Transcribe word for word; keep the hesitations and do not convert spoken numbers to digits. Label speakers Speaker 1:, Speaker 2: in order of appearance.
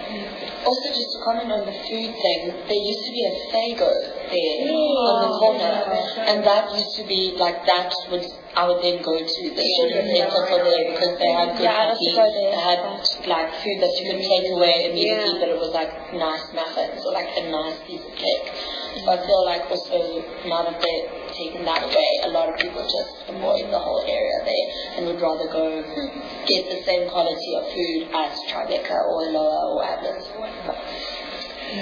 Speaker 1: Also, just to comment on the food thing, there used to be a Fago there oh, on the corner, and that used to be like that was I would then go to the sugar center for there because they had good
Speaker 2: yeah,
Speaker 1: coffee, they had like food that you could take away immediately, yeah. but it was like nice muffins or like a nice piece of cake. So I feel like also now that they've taken that away, a lot of people just avoid the whole area there and would rather go get the same quality of food as Tribeca or Loa or Atlas or whatever.